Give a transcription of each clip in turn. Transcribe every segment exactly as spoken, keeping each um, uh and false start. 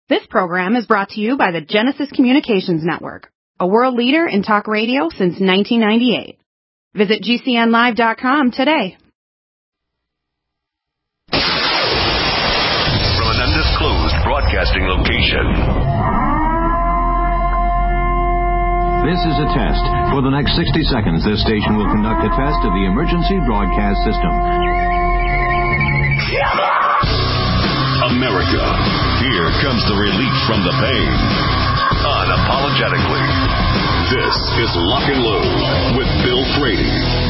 This program is brought to you by the Genesis Communications Network, a world leader in talk radio since nineteen ninety-eight. Visit G C N live dot com today. From an undisclosed broadcasting location. This is a test. For the next sixty seconds, this station will conduct a test of the emergency broadcast system. America, here comes the relief from the pain. Unapologetically. This is Lock and Load with Bill Frady.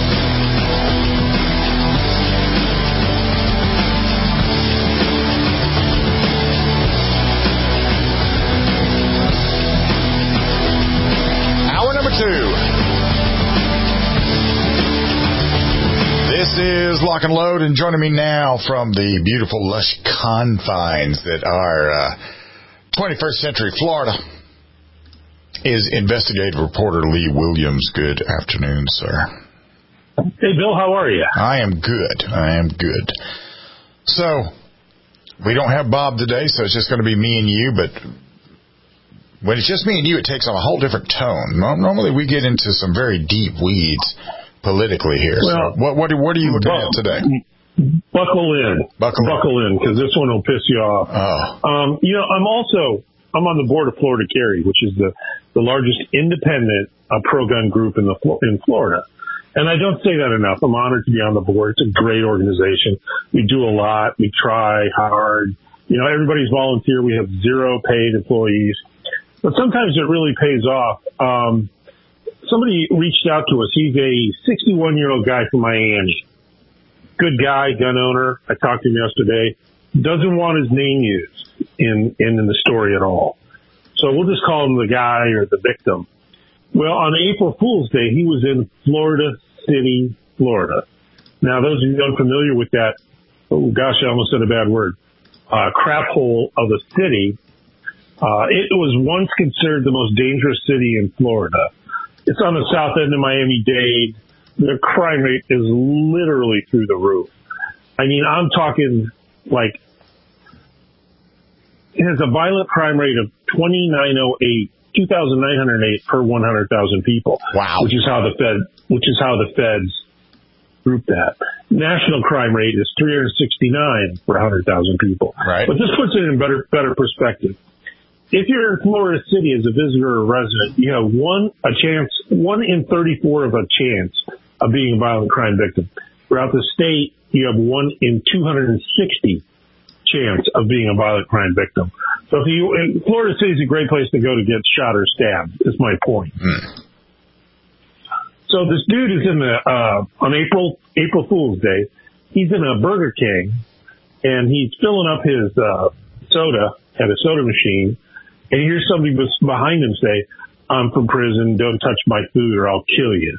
Hour number two. This is Lock and Load, and joining me now from the beautiful, lush confines that are uh, twenty-first century Florida is investigative reporter Lee Williams. Good afternoon, sir. Hey, Bill, how are you? I am good. I am good. So, we don't have Bob today, so it's just going to be me and you, but when it's just me and you, it takes on a whole different tone. Normally, we get into some very deep weeds politically here. Well, so what, what, what are you looking bu- at today? Buckle in. Buckle, Buckle in, because this one will piss you off. Oh. Um, you know, I'm also, I'm on the board of Florida Carry, which is the, the largest independent uh, pro-gun group in the in Florida. And I don't say that enough. I'm honored to be on the board. It's a great organization. We do a lot. We try hard. You know, everybody's volunteer. We have zero paid employees. But sometimes it really pays off. Um, Somebody reached out to us. He's a sixty-one-year-old guy from Miami. Good guy, gun owner. I talked to him yesterday. Doesn't want his name used in, in, in the story at all. So we'll just call him the guy or the victim. Well, on April Fool's Day, he was in Florida City, Florida. Now, those of you unfamiliar with that, oh, gosh, I almost said a bad word, uh, crap hole of a city, uh, it was once considered the most dangerous city in Florida. It's on the south end of Miami-Dade. The crime rate is literally through the roof. I mean, I'm talking like it has a violent crime rate of twenty-nine oh eight, two thousand nine hundred eight per one hundred thousand people. Wow. Which is how the Fed, which is how the Feds group that. National crime rate is three hundred sixty-nine per one hundred thousand people. Right. But this puts it in better, better perspective. If you're in Florida City as a visitor or resident, you have one a chance, one in thirty-four of a chance of being a violent crime victim. Throughout the state, you have one in two hundred sixty chance of being a violent crime victim. So if you, and Florida City is a great place to go to get shot or stabbed, is my point. Mm. So this dude is in the, uh, on April, April Fool's Day, he's in a Burger King and he's filling up his, uh, soda at a soda machine. And you hear somebody behind him say, I'm from prison, don't touch my food or I'll kill you.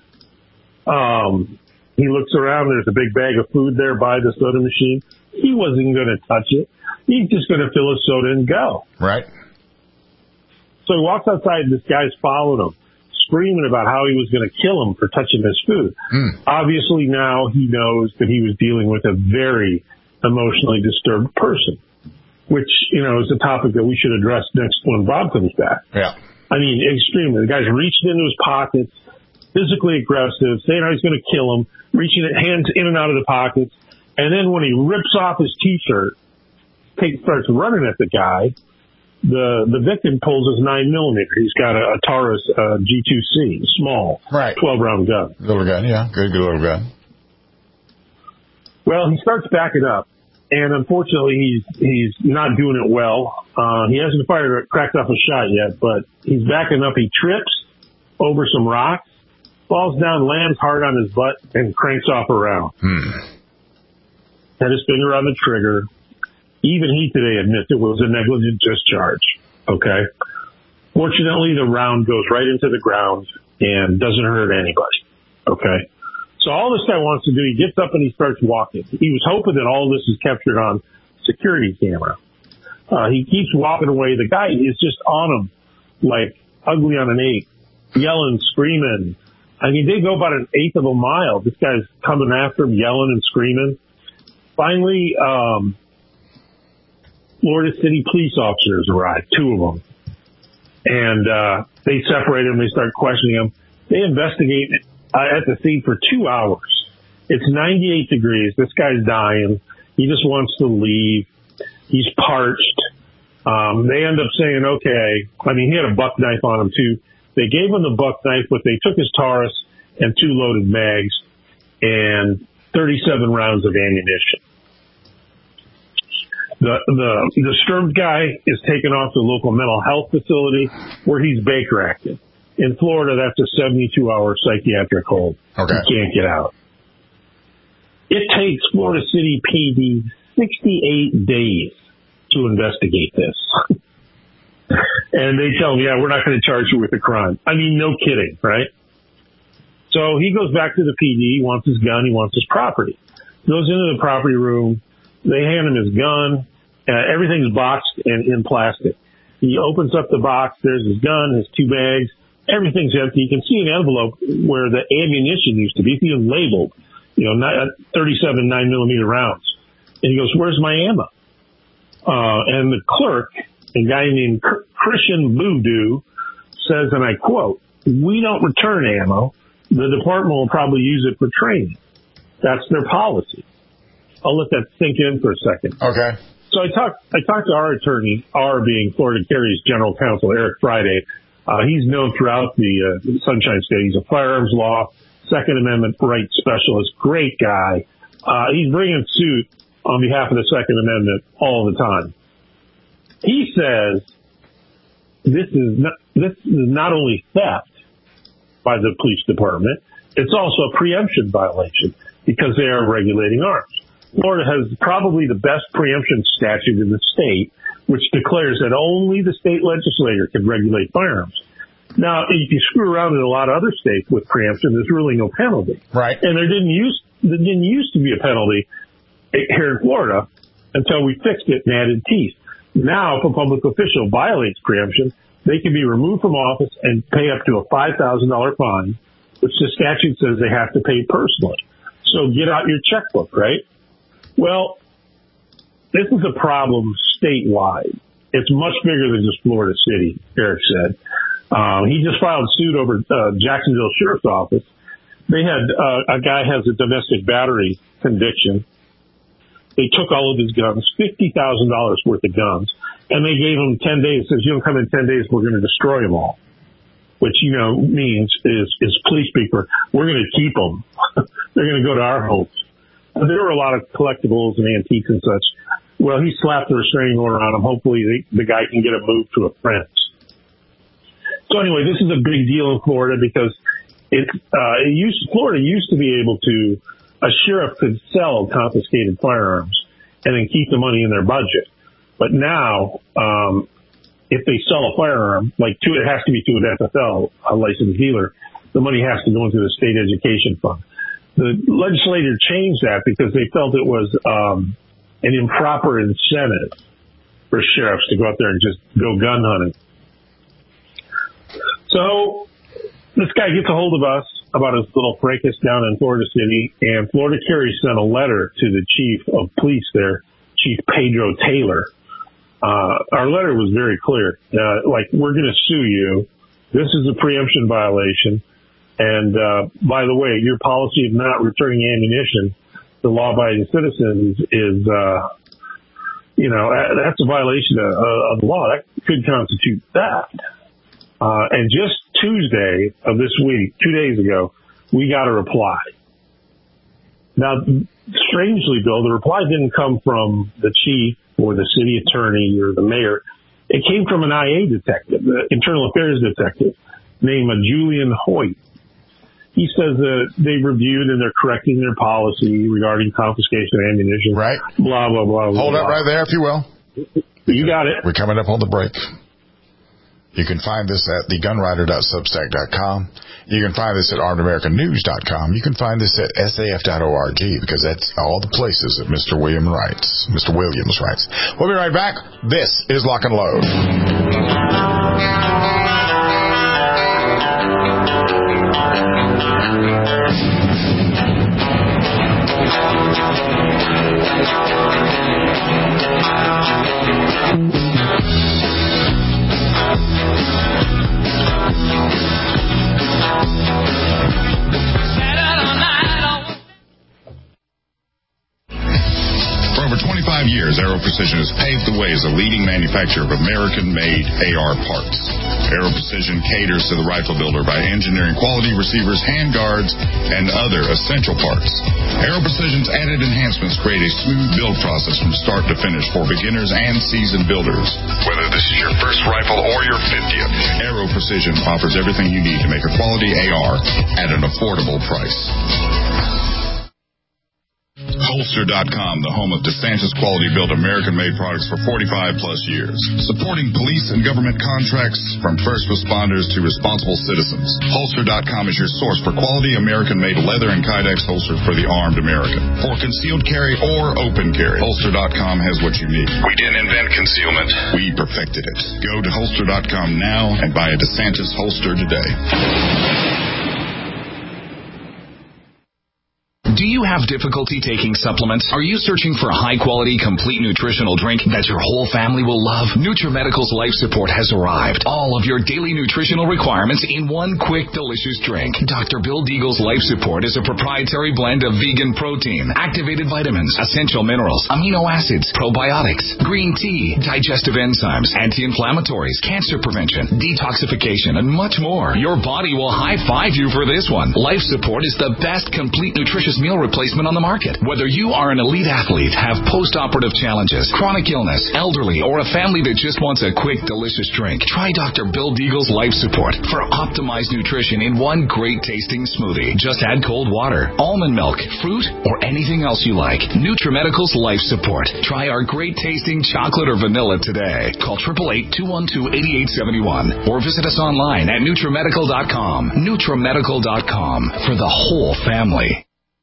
Um, he looks around, there's a big bag of food there by the soda machine. He wasn't going to touch it. He's just going to fill his soda and go. Right. So he walks outside and this guy's following him, screaming about how he was going to kill him for touching his food. Mm. Obviously now he knows that he was dealing with a very emotionally disturbed person. Which, you know, is a topic that we should address next when Bob comes back. Yeah. I mean, extremely. The guy's reaching into his pockets, physically aggressive, saying how he's going to kill him, reaching at hands in and out of the pockets. And then when he rips off his T-shirt, takes, starts running at the guy, the the victim pulls his nine millimeter. He's got a, a Taurus uh, G two C, small, right, twelve round gun. Little gun, yeah, good, good little gun. Well, he starts backing up. And unfortunately, he's he's not doing it well. Uh, he hasn't fired, cracked off a shot yet, but he's backing up. He trips over some rocks, falls down, lands hard on his butt, and cranks off a round. Hmm. Had his finger on the trigger. Even he today admits it was a negligent discharge. Okay. Fortunately, the round goes right into the ground and doesn't hurt anybody. Okay. So all this guy wants to do, he gets up and he starts walking. He was hoping that all this is captured on security camera. Uh, he keeps walking away. The guy is just on him like ugly on an eight, yelling, screaming. I mean, they go about an eighth of a mile. This guy's coming after him, yelling and screaming. Finally, um, Florida City police officers arrived, two of them. And uh, they separate them. They start questioning them. They investigate uh, at the scene for two hours. It's ninety-eight degrees. This guy's dying. He just wants to leave. He's parched. Um, they end up saying, okay. I mean, he had a buck knife on him, too. They gave him the buck knife, but they took his Taurus and two loaded mags and thirty-seven rounds of ammunition. The, the, the disturbed guy is taken off to a local mental health facility where he's Baker acted. In Florida, that's a seventy-two hour psychiatric hold. Okay. You can't get out. It takes Florida City P D sixty-eight days to investigate this. And they tell him, yeah, we're not going to charge you with a crime. I mean, no kidding, right? So he goes back to the P D, he wants his gun, he wants his property. Goes into the property room. They hand him his gun. Uh, everything's boxed and in plastic. He opens up the box. There's his gun, his two bags. Everything's empty. You can see an envelope where the ammunition used to be. It's even labeled, you know, thirty-seven nine millimeter rounds. And he goes, where's my ammo? Uh, and the clerk, a guy named Christian Boudou, says, and I quote, we don't return ammo. The department will probably use it for training. That's their policy. I'll let that sink in for a second. Okay. So I talked, I talked to our attorney, our being Florida Carry's general counsel, Eric Friday. Uh, he's known throughout the uh, Sunshine State. He's a firearms law, Second Amendment rights specialist, great guy. Uh, he's bringing suit on behalf of the Second Amendment all the time. He says this is not, this is not only theft by the police department, it's also a preemption violation because they are regulating arms. Florida has probably the best preemption statute in the state, which declares that only the state legislature can regulate firearms. Now, if you screw around in a lot of other states with preemption, there's really no penalty. Right. And there didn't use there didn't used to be a penalty here in Florida until we fixed it and added teeth. Now, if a public official violates preemption, they can be removed from office and pay up to a five thousand dollars fine, which the statute says they have to pay personally. So get out your checkbook, right? Well, this is a problem statewide. It's much bigger than just Florida City, Eric said. Um, he just filed suit over uh, Jacksonville Sheriff's Office. They had uh, a guy has a domestic battery conviction. They took all of his guns, fifty thousand dollars worth of guns, and they gave him ten days. Says, you don't come in ten days, we're going to destroy them all. Which, you know, means is, is police speak, we're going to keep them. They're going to go to our homes. There were a lot of collectibles and antiques and such. Well, he slapped a restraining order on him. Hopefully the, the guy can get a move to a friend's. So anyway, this is a big deal in Florida because it, uh, it used, Florida used to be able to, a sheriff could sell confiscated firearms and then keep the money in their budget. But now, um, if they sell a firearm, like to, it has to be to an F F L, a licensed dealer, the money has to go into the state education fund. The legislature changed that because they felt it was um, an improper incentive for sheriffs to go out there and just go gun hunting. So this guy gets a hold of us about his little fracas down in Florida City, and Florida Carry sent a letter to the chief of police there, Chief Pedro Taylor. Uh, our letter was very clear. Uh, like, we're going to sue you. This is a preemption violation. And, uh, by the way, your policy of not returning ammunition to law-abiding citizens is, uh, you know, that's a violation of, of the law. That could constitute theft. Uh, and just Tuesday of this week, two days ago, we got a reply. Now, strangely, Bill, the reply didn't come from the chief or the city attorney or the mayor. It came from an I A detective, the internal affairs detective, named Julian Hoyt. He says that they reviewed and they're correcting their policy regarding confiscation of ammunition. Right. Blah, blah, blah. Hold blah, up blah. right there, if you will. You got it. We're coming up on the break. You can find this at the gunwriter dot substack dot com. You can find this at armed american news dot com. You can find this at S A F dot org because that's all the places that Mister William writes. Mister Williams writes. We'll be right back. This is Lock and Load. For over twenty-five years, Aero Precision has paved the way as a leading manufacturer of American-made A R parts. Aero Precision caters to the rifle builder by engineering quality receivers, handguards, and other essential parts. Aero Precision's added enhancements create a smooth build process from start to finish for beginners and seasoned builders. Whether this is your first rifle or your fiftieth, Aero Precision offers everything you need to make a quality A R at an affordable price. Holster dot com, the home of DeSantis quality-built American-made products for forty-five plus years. Supporting police and government contracts from first responders to responsible citizens. Holster dot com is your source for quality American-made leather and Kydex holsters for the armed American. For concealed carry or open carry, Holster dot com has what you need. We didn't invent concealment. We perfected it. Go to Holster dot com now and buy a DeSantis holster today. Do you have difficulty taking supplements? Are you searching for a high-quality, complete nutritional drink that your whole family will love? NutriMedical's Life Support has arrived. All of your daily nutritional requirements in one quick, delicious drink. Doctor Bill Deagle's Life Support is a proprietary blend of vegan protein, activated vitamins, essential minerals, amino acids, probiotics, green tea, digestive enzymes, anti-inflammatories, cancer prevention, detoxification, and much more. Your body will high-five you for this one. Life Support is the best complete nutritious meal replacement on the market. Whether you are an elite athlete, have post-operative challenges, chronic illness, elderly, or a family that just wants a quick, delicious drink, try Doctor Bill Deagle's Life Support for optimized nutrition in one great-tasting smoothie. Just add cold water, almond milk, fruit, or anything else you like. NutriMedical's Life Support. Try our great-tasting chocolate or vanilla today. Call eight eight eight, two one two, eight eight seven one or visit us online at NutriMedical dot com. NutriMedical dot com for the whole family.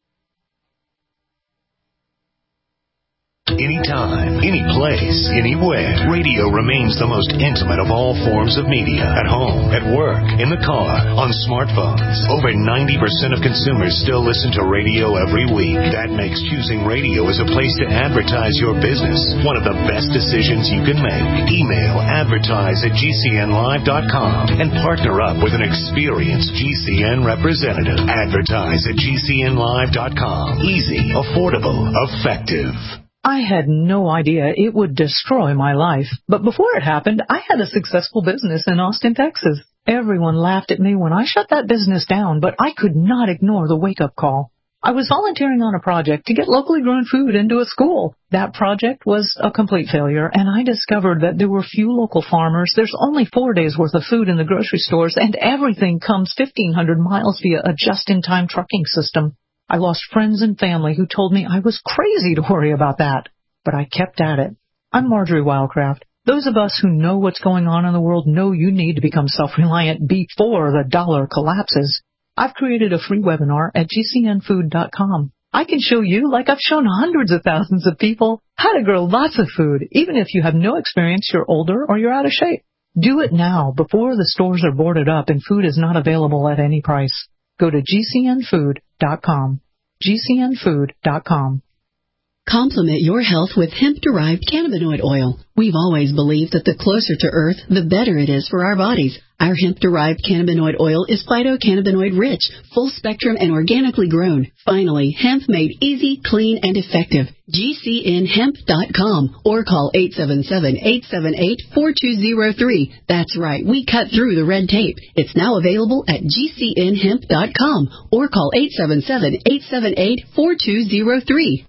Anytime, any place, anywhere, radio remains the most intimate of all forms of media. At home, at work, in the car, on smartphones. Over ninety percent of consumers still listen to radio every week. That makes choosing radio as a place to advertise your business one of the best decisions you can make. Email advertise at G C N live dot com and partner up with an experienced G C N representative. Advertise at G C N live dot com. Easy, affordable, effective. I had no idea it would destroy my life. But before it happened, I had a successful business in Austin, Texas. Everyone laughed at me when I shut that business down, but I could not ignore the wake-up call. I was volunteering on a project to get locally grown food into a school. That project was a complete failure, and I discovered that there were few local farmers. There's only four days' worth of food in the grocery stores, and everything comes fifteen hundred miles via a just-in-time trucking system. I lost friends and family who told me I was crazy to worry about that. But I kept at it. I'm Marjorie Wildcraft. Those of us who know what's going on in the world know you need to become self-reliant before the dollar collapses. I've created a free webinar at G C N food dot com. I can show you, like I've shown hundreds of thousands of people, how to grow lots of food, even if you have no experience, you're older, or you're out of shape. Do it now before the stores are boarded up and food is not available at any price. Go to G C N food dot com. G C N food dot com. Complement your health with hemp-derived cannabinoid oil. We've always believed that the closer to Earth, the better it is for our bodies. Our hemp-derived cannabinoid oil is phytocannabinoid-rich, full-spectrum, and organically grown. Finally, hemp made easy, clean, and effective. G C N hemp dot com or call eight seven seven, eight seven eight, four two zero three. That's right, we cut through the red tape. It's now available at G C N hemp dot com or call eight seven seven, eight seven eight, four two zero three.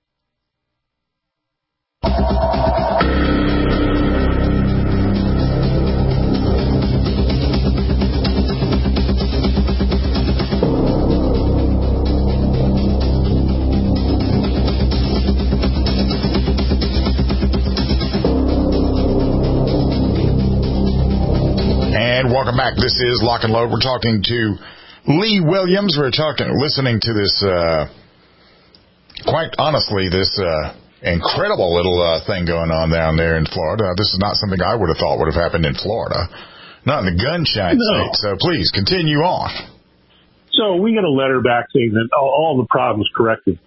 And welcome back. This is Lock and Load. We're talking to Lee Williams. We're talking, listening to this, uh, quite honestly, this, uh, incredible little uh, thing going on down there in Florida. This is not something I would have thought would have happened in Florida. Not in the gunshine no. state. So please continue on. So we got a letter back saying that all, all the problems corrected.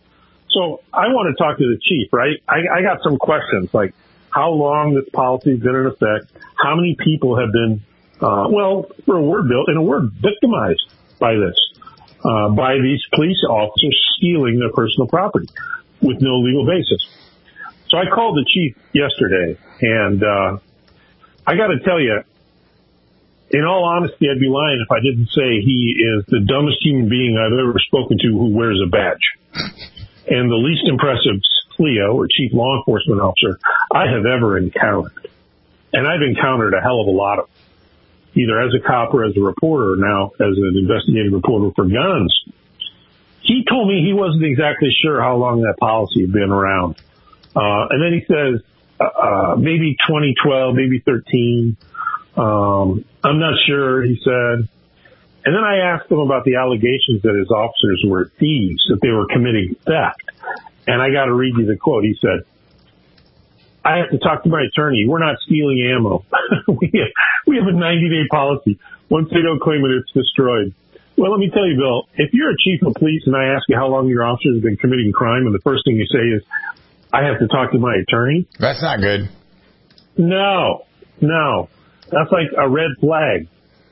So I want to talk to the chief, right? I, I got some questions, like how long this policy has been in effect, how many people have been, uh, well, for a word, Bill, in a word, victimized by this, uh, by these police officers stealing their personal property with no legal basis. So I called the chief yesterday, and uh, I got to tell you, in all honesty, I'd be lying if I didn't say he is the dumbest human being I've ever spoken to who wears a badge. And the least impressive C L E O, or Chief Law Enforcement Officer, I have ever encountered. And I've encountered a hell of a lot of them, either as a cop or as a reporter, now as an investigative reporter for guns. He told me he wasn't exactly sure how long that policy had been around. Uh, and then he says, uh, uh, maybe twenty twelve, maybe thirteen. Um, I'm not sure, he said. And then I asked him about the allegations that his officers were thieves, that they were committing theft. And I got to read you the quote. He said, I have to talk to my attorney. We're not stealing ammo. we, have, we have a ninety-day policy. Once they don't claim it, it's destroyed. Well, let me tell you, Bill, if you're a chief of police and I ask you how long your officers have been committing crime, and the first thing you say is, I have to talk to my attorney. That's not good. No, no. That's like a red flag.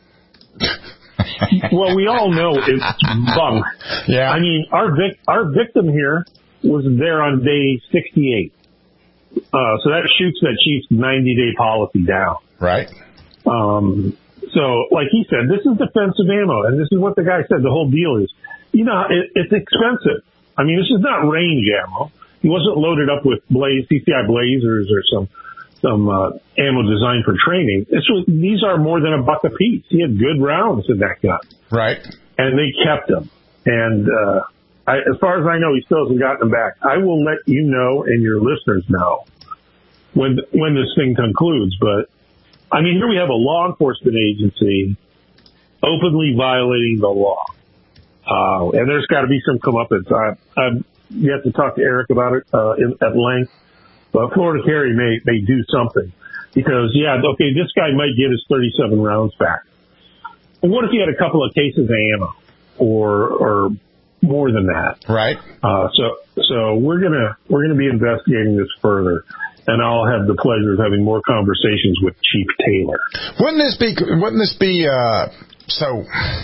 Well, we all know it's bunk. Yeah. I mean, our vic- our victim here was there on day sixty-eight. Uh, so that shoots that chief's ninety-day policy down. Right. Um, so, like he said, this is defensive ammo, and this is what the guy said. The whole deal is, you know, it, it's expensive. I mean, this is not range ammo. He wasn't loaded up with blaze, C C I Blazers or some some uh, ammo designed for training. This was, these are more than a buck a piece. He had good rounds in that gun. Right. And they kept them. And uh, I, as far as I know, he still hasn't gotten them back. I will let you know and your listeners know when when this thing concludes. But, I mean, here we have a law enforcement agency openly violating the law. Uh, and there's got to be some comeuppance. I, I'm You have to talk to Eric about it uh, in, at length. But Florida Carry may may do something because, yeah, okay, this guy might get his thirty-seven rounds back. But what if he had a couple of cases of ammo or or more than that? Right. Uh, so so we're gonna we're gonna be investigating this further, and I'll have the pleasure of having more conversations with Chief Taylor. Wouldn't this be? Wouldn't this be? Uh, so.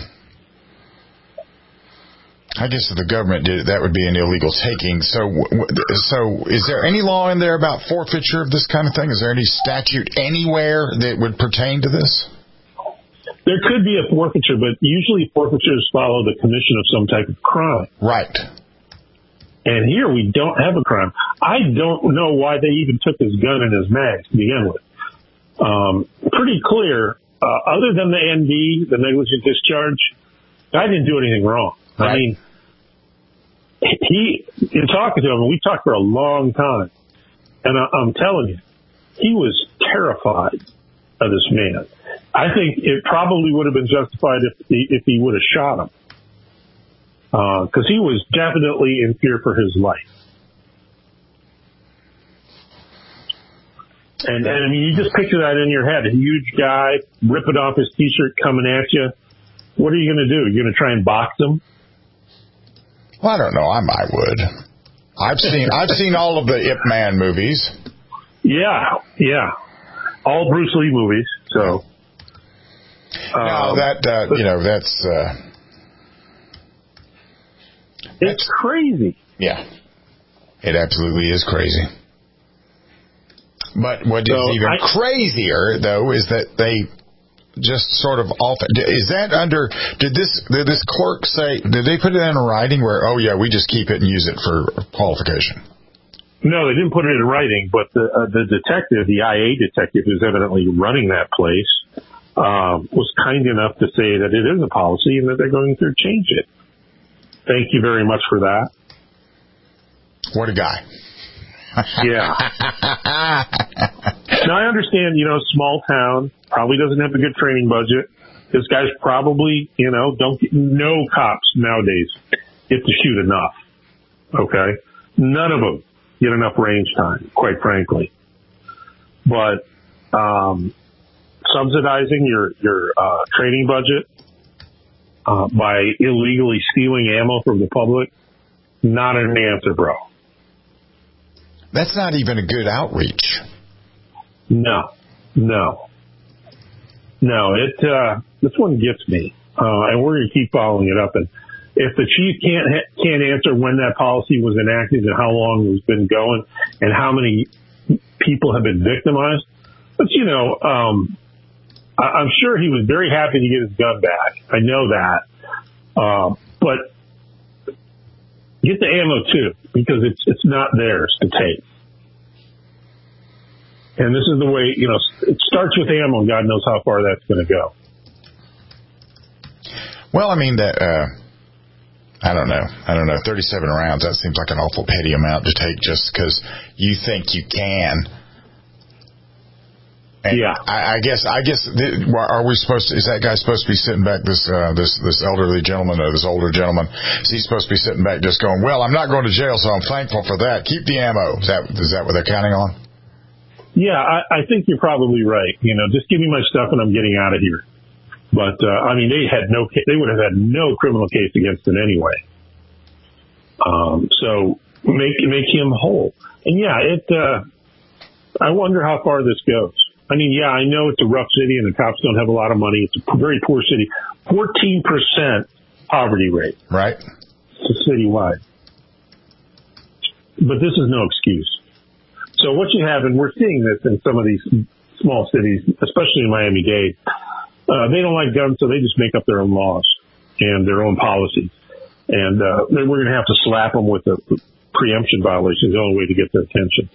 I guess if the government did it, that would be an illegal taking. So, so is there any law in there about forfeiture of this kind of thing? Is there any statute anywhere that would pertain to this? There could be a forfeiture, but usually forfeitures follow the commission of some type of crime. Right. And here we don't have a crime. I don't know why they even took his gun and his mags to begin with. Um, pretty clear, uh, other than the N D, the negligent discharge, I didn't do anything wrong. Right. I mean, he, in talking to him, and we talked for a long time, and I, I'm telling you, he was terrified of this man. I think it probably would have been justified if he, if he would have shot him, because uh, he was definitely in fear for his life. And, and I mean, you just picture that in your head, a huge guy ripping off his T-shirt coming at you. What are you going to do? You're going to try and box him? Well, I don't know. I might would. I've seen I've seen all of the Ip Man movies. Yeah, yeah, all Bruce Lee movies. So now um, that uh, but, you know that's uh, it's that's, crazy. Yeah, it absolutely is crazy. But what is so even I, crazier though is that they just sort of off. Is that under? Did this did this clerk say? Did they put it in writing where? Oh yeah, we just keep it and use it for qualification. No, they didn't put it in writing. But the uh, the detective, the I A detective, who's evidently running that place, um, was kind enough to say that it is a policy and that they're going to change it. Thank you very much for that. What a guy. Yeah. Now, I understand, you know, small town, probably doesn't have a good training budget. This guy's probably, you know, don't get, no cops nowadays get to shoot enough. Okay? None of them get enough range time, quite frankly. But um, subsidizing your, your uh, training budget uh, by illegally stealing ammo from the public, not an answer, bro. That's not even a good outreach. No, no, no. It uh, this one gets me, uh, and we're going to keep following it up. And if the chief can't ha- can't answer when that policy was enacted and how long it's been going and how many people have been victimized, but you know, um, I- I'm sure he was very happy to get his gun back. I know that, uh, but get the ammo too, because it's it's not theirs to take. And this is the way, you know, it starts with ammo, and God knows how far that's going to go. Well, I mean, that, uh, I don't know. I don't know. thirty-seven rounds, that seems like an awful petty amount to take just because you think you can. And yeah. I, I guess, I guess, are we supposed to, is that guy supposed to be sitting back, this, uh, this, this elderly gentleman or this older gentleman, is he supposed to be sitting back just going, well, I'm not going to jail, so I'm thankful for that. Keep the ammo. Is that, is that what they're counting on? Yeah, I, I think you're probably right. You know, just give me my stuff and I'm getting out of here. But, uh, I mean, they had no, they would have had no criminal case against it anyway. Um, so make, make him whole. And yeah, it, uh, I wonder how far this goes. I mean, yeah, I know it's a rough city and the cops don't have a lot of money. It's a very poor city. fourteen percent poverty rate. Right. It's citywide. But this is no excuse. So what you have, and we're seeing this in some of these small cities, especially in Miami-Dade, uh, they don't like guns, so they just make up their own laws and their own policies. And uh, then we're going to have to slap them with a preemption violation, the only way to get their attention.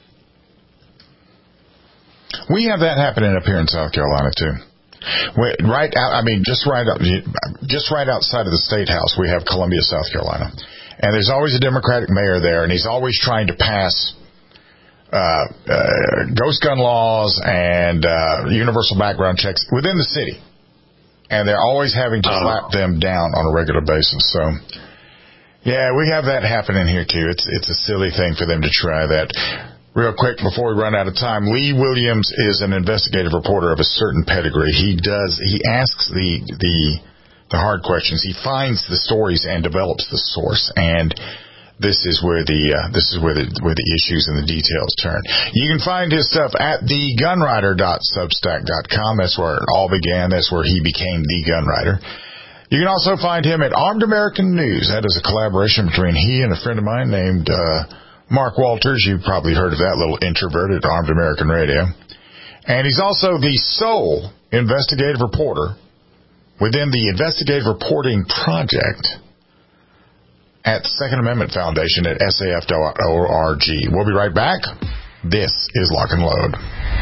We have that happening up here in South Carolina, too. Right out, I mean, just right out, just right outside of the State House, we have Columbia, South Carolina. And there's always a Democratic mayor there, and he's always trying to pass Uh, uh, ghost gun laws and uh, universal background checks within the city, and they're always having to slap them down on a regular basis. So, yeah, we have that happening here too. It's it's a silly thing for them to try that. Real quick before we run out of time, Lee Williams is an investigative reporter of a certain pedigree. He does he asks the the the hard questions. He finds the stories and develops the source. And This is where the uh, this is where the where the issues and the details turn. You can find his stuff at the gunwriter dot substack dot com. That's where it all began. That's where he became the Gunwriter. You can also find him at Armed American News. That is a collaboration between he and a friend of mine named uh, Mark Walters. You've probably heard of that little introvert at Armed American Radio. And he's also the sole investigative reporter within the Investigative Reporting Project at Second Amendment Foundation at S A F dot org. We'll be right back. This is Lock and Load.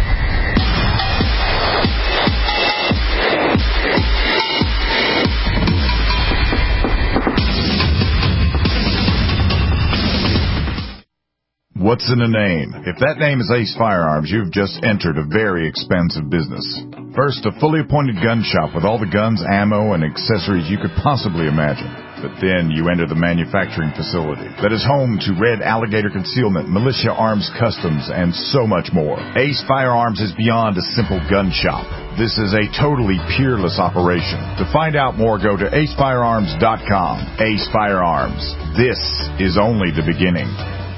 What's in a name? If that name is Ace Firearms, you've just entered a very expensive business. First, a fully appointed gun shop with all the guns, ammo, and accessories you could possibly imagine. But then you enter the manufacturing facility that is home to Red Alligator Concealment, Militia Arms Customs, and so much more. Ace Firearms is beyond a simple gun shop. This is a totally peerless operation. To find out more, go to ace firearms dot com. Ace Firearms. This is only the beginning.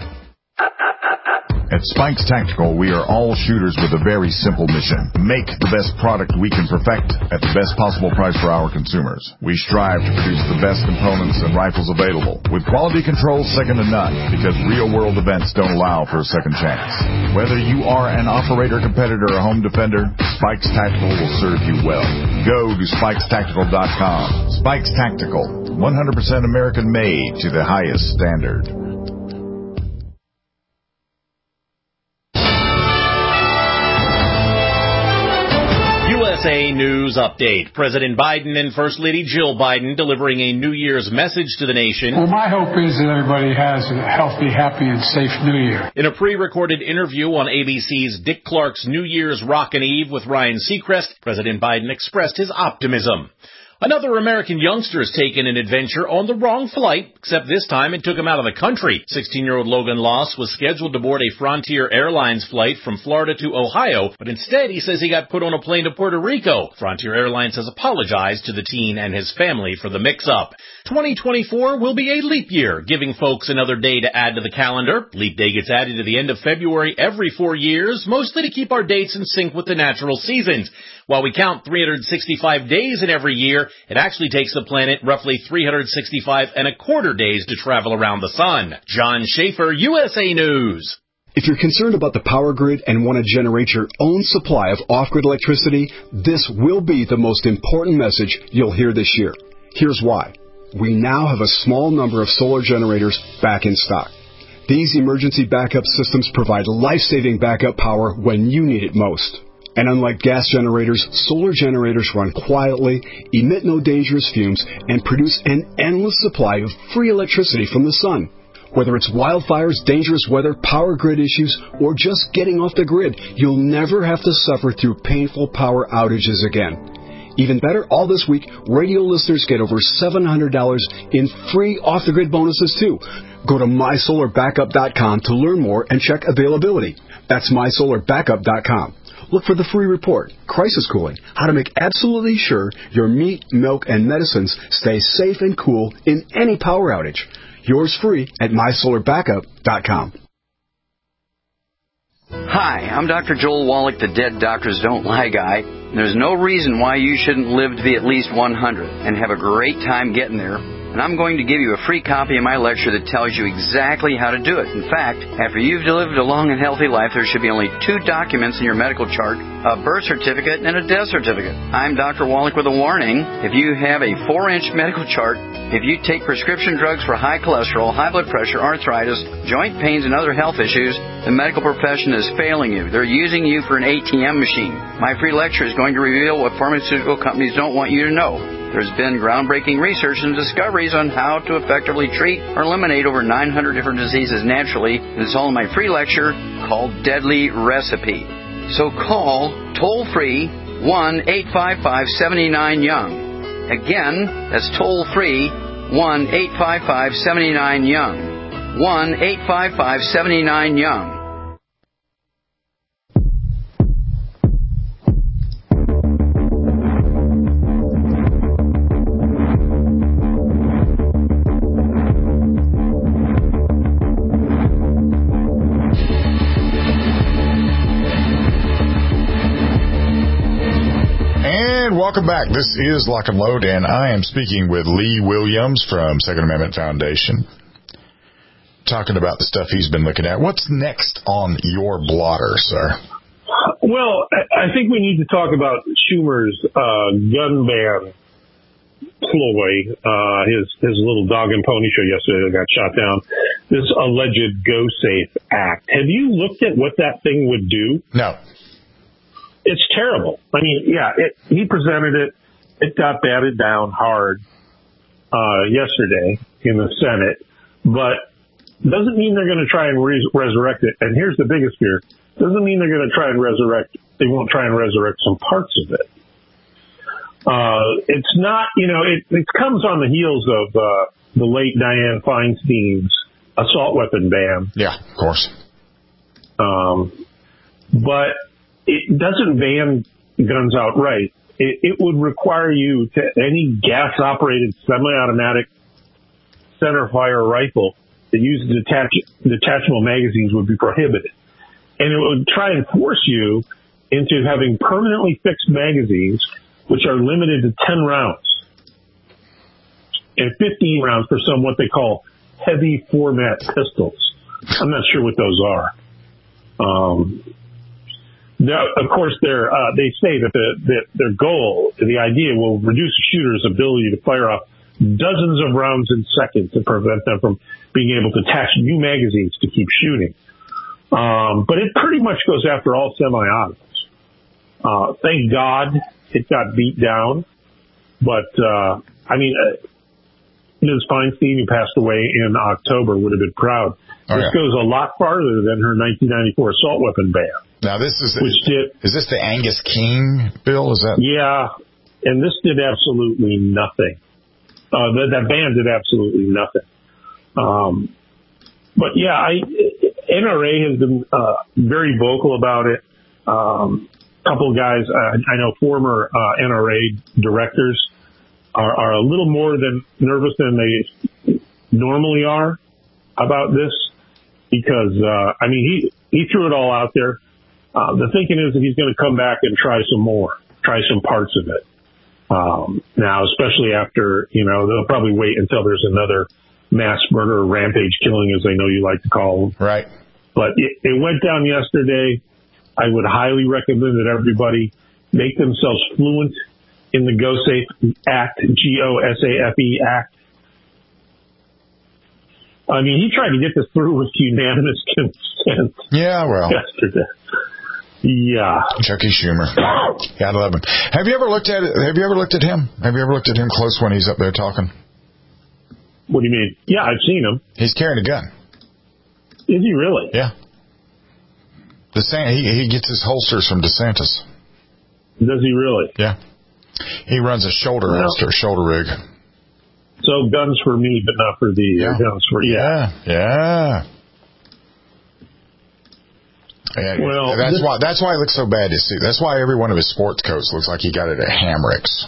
At Spikes Tactical, we are all shooters with a very simple mission. Make the best product we can perfect at the best possible price for our consumers. We strive to produce the best components and rifles available, with quality control second to none, because real-world events don't allow for a second chance. Whether you are an operator, competitor, or home defender, Spikes Tactical will serve you well. Go to spikes tactical dot com. Spikes Tactical, one hundred percent American-made to the highest standard. U S A News Update. President Biden and First Lady Jill Biden delivering a New Year's message to the nation. Well, my hope is that everybody has a healthy, happy, and safe New Year. In a pre-recorded interview on A B C's Dick Clark's New Year's Rockin' Eve with Ryan Seacrest, President Biden expressed his optimism. Another American youngster has taken an adventure on the wrong flight, except this time it took him out of the country. sixteen-year-old Logan Loss was scheduled to board a Frontier Airlines flight from Florida to Ohio, but instead he says he got put on a plane to Puerto Rico. Frontier Airlines has apologized to the teen and his family for the mix-up. twenty twenty-four will be a leap year, giving folks another day to add to the calendar. Leap day gets added to the end of February every four years, mostly to keep our dates in sync with the natural seasons. While we count three hundred sixty-five days in every year, it actually takes the planet roughly three hundred sixty-five and a quarter days to travel around the sun. John Schaefer, U S A News. If you're concerned about the power grid and want to generate your own supply of off-grid electricity, this will be the most important message you'll hear this year. Here's why. We now have a small number of solar generators back in stock. These emergency backup systems provide life-saving backup power when you need it most. And unlike gas generators, solar generators run quietly, emit no dangerous fumes, and produce an endless supply of free electricity from the sun. Whether it's wildfires, dangerous weather, power grid issues, or just getting off the grid, you'll never have to suffer through painful power outages again. Even better, all this week, radio listeners get over seven hundred dollars in free off-the-grid bonuses, too. Go to my solar backup dot com to learn more and check availability. That's my solar backup dot com. Look for the free report, Crisis Cooling, how to make absolutely sure your meat, milk, and medicines stay safe and cool in any power outage. Yours free at my solar backup dot com. Hi, I'm Doctor Joel Wallach, the Dead Doctors Don't Lie guy. There's no reason why you shouldn't live to be at least one hundred and have a great time getting there. And I'm going to give you a free copy of my lecture that tells you exactly how to do it. In fact, after you've lived a long and healthy life, there should be only two documents in your medical chart, a birth certificate and a death certificate. I'm Doctor Wallach with a warning. If you have a four-inch medical chart, if you take prescription drugs for high cholesterol, high blood pressure, arthritis, joint pains, and other health issues, the medical profession is failing you. They're using you for an A T M machine. My free lecture is going to reveal what pharmaceutical companies don't want you to know. There's been groundbreaking research and discoveries on how to effectively treat or eliminate over nine hundred different diseases naturally. And it's all in my free lecture called Deadly Recipe. So call toll-free one eight five five, seven nine, young. Again, that's toll-free one eight five five, seven nine, young. one eight five five, seven nine, young. Welcome back. This is Lock and Load, and I am speaking with Lee Williams from Second Amendment Foundation, talking about the stuff he's been looking at. What's next on your blotter, sir? Well, I think we need to talk about Schumer's uh, gun ban ploy, uh, his his little dog and pony show yesterday that got shot down, this alleged Go Safe Act. Have you looked at what that thing would do? No. It's terrible. I mean, yeah, it, he presented it. It got batted down hard uh, yesterday in the Senate, but doesn't mean they're going to try and res- resurrect it. And here's the biggest fear. Doesn't mean they're going to try and resurrect. They won't try and resurrect some parts of it. Uh, it's not, you know, it, it comes on the heels of uh, the late Dianne Feinstein's assault weapon ban. Yeah, of course. Um, but it doesn't ban guns outright. It, it would require you to any gas-operated semi-automatic centerfire rifle that uses detach, detachable magazines would be prohibited. And it would try and force you into having permanently fixed magazines, which are limited to ten rounds, and fifteen rounds for some what they call heavy format pistols. I'm not sure what those are. Um, now, of course, they're, uh, they say that, the, that their goal, the idea, will reduce a shooter's ability to fire off dozens of rounds in seconds to prevent them from being able to attach new magazines to keep shooting. Um, but it pretty much goes after all semi-autos. Uh, thank God it got beat down. But, uh, I mean, uh, Miz Feinstein, who passed away in October, would have been proud. Oh, this yeah. goes a lot farther than her nineteen ninety-four assault weapon ban. Now, this is, which is, did, is this the Angus King bill? Is that? Yeah. and this did absolutely nothing. Uh, that, that ban did absolutely nothing. Um, but yeah, I, N R A has been, uh, very vocal about it. Um, couple of guys, uh, I know former, uh, N R A directors are, are a little more than nervous than they normally are about this because, uh, I mean, he, he threw it all out there. Uh, the thinking is that he's going to come back and try some more, try some parts of it. Um, now, especially after, you know, they'll probably wait until there's another mass murder, rampage killing, as I know you like to call them. Right. But it, it went down yesterday. I would highly recommend that everybody make themselves fluent in the GoSafe Act, G O S A F E Act. I mean, he tried to get this through with unanimous consent. Yeah, well. Yesterday. Yeah. Chucky Schumer. Gotta love him. Have you ever looked at it? Have you ever looked at him? Have you ever looked at him close when he's up there talking? What do you mean? Yeah, I've seen him. He's carrying a gun. Is he really? Yeah. DeSantis, he, he gets his holsters from DeSantis. Does he really? Yeah. He runs a shoulder well, holster, shoulder rig. So guns for me, but not for the yeah. guns for yeah, yeah, yeah. And well, that's this, why that's why it looks so bad to see. That's why every one of his sports coats looks like he got it at Hamrick's.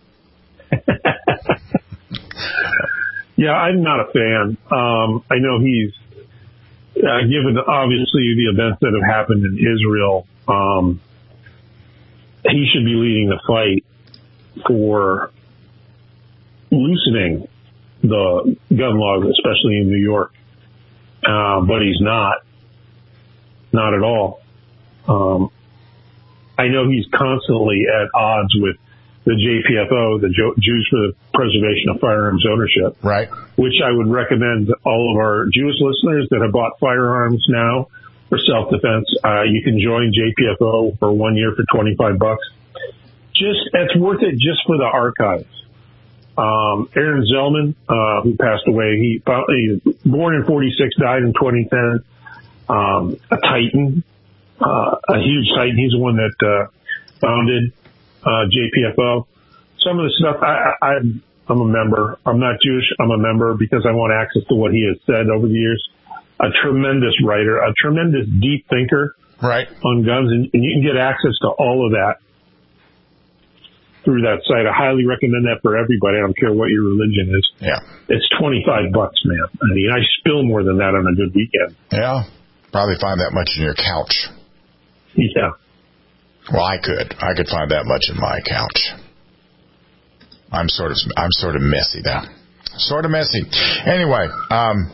Yeah, I'm not a fan. Um, I know he's uh, given obviously the events that have happened in Israel. Um, he should be leading the fight for loosening the gun laws, especially in New York. Uh, but he's not. Not at all. Um, I know he's constantly at odds with the J P F O, the Jews for the Preservation of Firearms Ownership. Right. Which I would recommend all of our Jewish listeners that have bought firearms now for self-defense. Uh, you can join J P F O for one year for twenty-five bucks. Just, it's worth it just for the archives. Um, Aaron Zellman, uh, who passed away, he, he was born in forty-six, died in twenty ten. Um, a Titan, uh, a huge Titan. He's the one that, uh, founded, uh, J P F O. Some of the stuff, I, I, I'm a member. I'm not Jewish. I'm a member because I want access to what he has said over the years. A tremendous writer, a tremendous deep thinker. Right. On guns. And, and you can get access to all of that through that site. I highly recommend that for everybody. I don't care what your religion is. Yeah. It's twenty-five bucks, man. I mean, I spill more than that on a good weekend. Yeah. Probably find that much in your couch. Yeah. Well, I could. I could find that much in my couch. I'm sort of, I'm sort of messy now. Sort of messy. Anyway, um,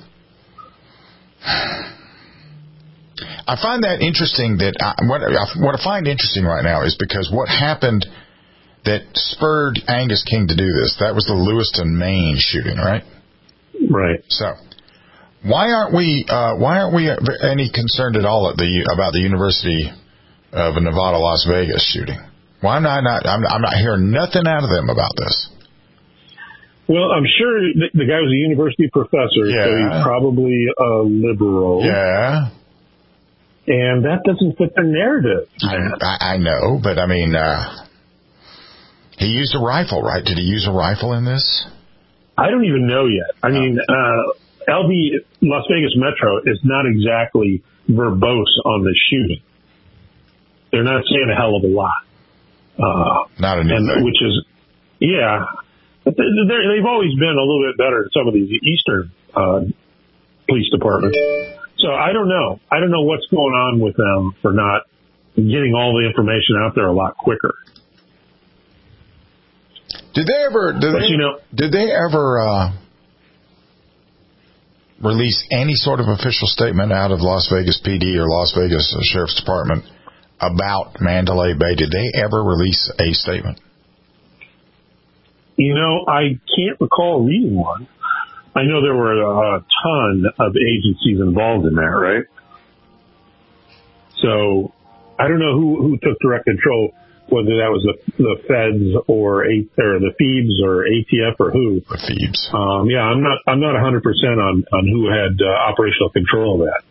I find that interesting that I, what, what I find interesting right now is because what happened that spurred Angus King to do this, that was the Lewiston, Maine shooting, right? Right. So, why aren't we, uh, why aren't we any concerned at all at the, about the University of Nevada, Las Vegas shooting? Why am I not, I'm, I'm not hearing nothing out of them about this. Well, I'm sure the, the guy was a university professor, yeah. so he's probably a liberal. Yeah. And that doesn't fit the narrative. I, I know, but I mean, uh, he used a rifle, right? Did he use a rifle in this? I don't even know yet. I no. mean, uh, L V Las Vegas Metro is not exactly verbose on the shooting. They're not saying a hell of a lot. Uh, not a new and, thing. Which is, yeah. But they're, they've always been a little bit better at some of these Eastern uh, police departments. So I don't know. I don't know what's going on with them for not getting all the information out there a lot quicker. Did they ever? Did, but, they, you know, did they ever uh, release any sort of official statement out of Las Vegas P D or Las Vegas Sheriff's Department about Mandalay Bay? Did they ever release a statement? You know, I can't recall reading one. I know there were a ton of agencies involved in that, right? So I don't know who, who took direct control, whether that was the, the feds or a, or the Phoebs or A T F or who. The Phoebs. Um, yeah, I'm not I'm not one hundred percent on on who had uh, operational control of that.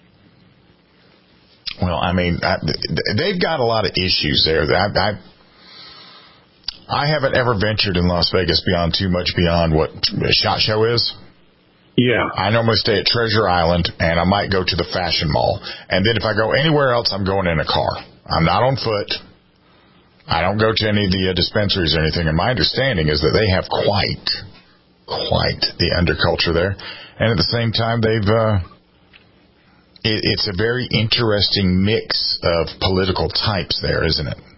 Well, I mean, I, they've got a lot of issues there. I, I I haven't ever ventured in Las Vegas beyond too much beyond what SHOT Show is. Yeah. I normally stay at Treasure Island, and I might go to the Fashion Mall. And then if I go anywhere else, I'm going in a car. I'm not on foot. I don't go to any of the uh, dispensaries or anything. And my understanding is that they have quite, quite the underculture there. And at the same time, they've, uh, it, it's a very interesting mix of political types there, isn't it?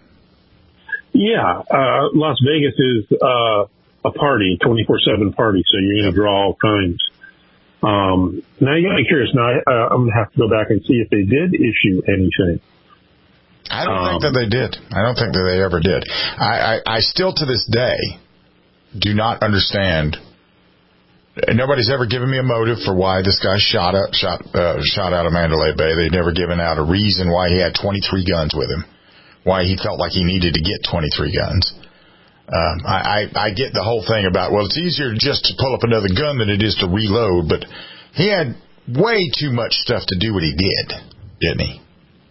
Yeah. Uh, Las Vegas is uh, a party, twenty-four seven party, so you're going to draw all kinds. Um, now, you got me curious. Now, uh, I'm going to have to go back and see if they did issue anything. I don't um, think that they did. I don't think that they ever did. I, I, I still, to this day, do not understand. Nobody's ever given me a motive for why this guy shot up, shot, uh, shot out of Mandalay Bay. They've never given out a reason why he had twenty-three guns with him, why he felt like he needed to get twenty-three guns. Um, I, I, I get the whole thing about, well, it's easier just to pull up another gun than it is to reload, but he had way too much stuff to do what he did, didn't he?